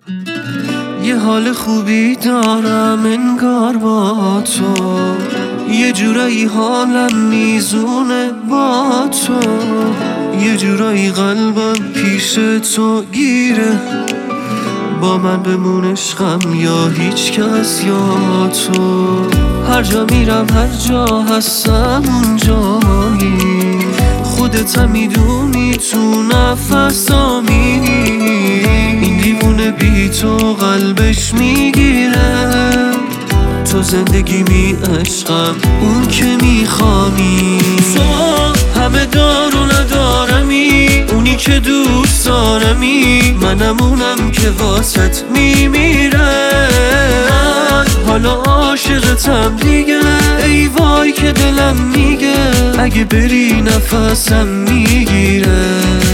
یه حال خوبی دارم انگار با تو، یه جورایی حالم میزونه با تو، یه جورایی قلبم پیش تو گیره. با من بمون عشقم یا هیچ کس یا تو. هر جا میرم هر جا هستم اونجایی، خودت هم میدونی تو نفسامی. این دیوونه بی تو قلبش میگیره، تو زندگی می عشقم اون که میخوامی. تو همه دار و ندارمی، اونی که دوست دارمی، منم اونم که واسط میمیره. حالا عاشقتم دیگه، ای وای که دلم میگه اگه بری نفسم میگیره.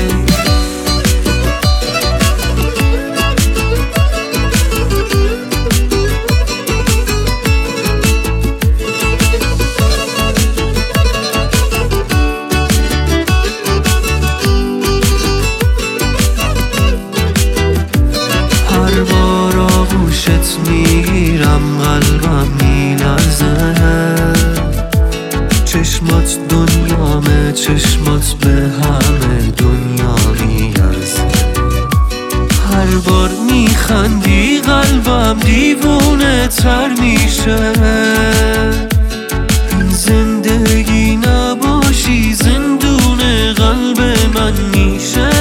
هر بار آغوشت میگیرم قلبم میلرزه، چشمات دنیامه، چشمات به همه دنیا میارزه. هر بار میخندی قلبم دیوونه تر میشه. این زندگی نباشی زندون قلب من میشه.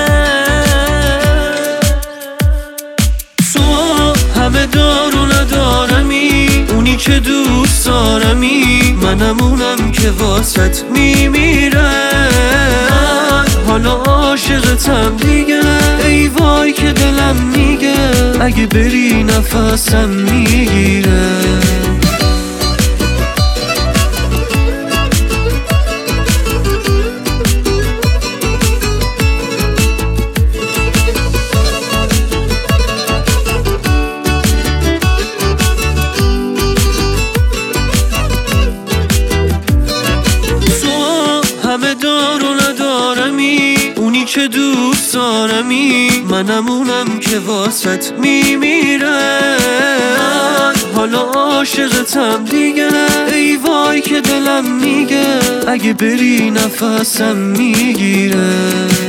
همه دار و ندارمی، اونی که دوست دارمی، منم اونم که واسط میمیره. حالا عاشقتم دیگه، ای وای که دلم میگه اگه بری نفسم میگیره. همه دار و ندارمی، اونی که دوست دارمی، منم اونم که واسط میمیره. حالا عاشقتم دیگه، ای وای که دلم میگه اگه بری نفسم میگیره.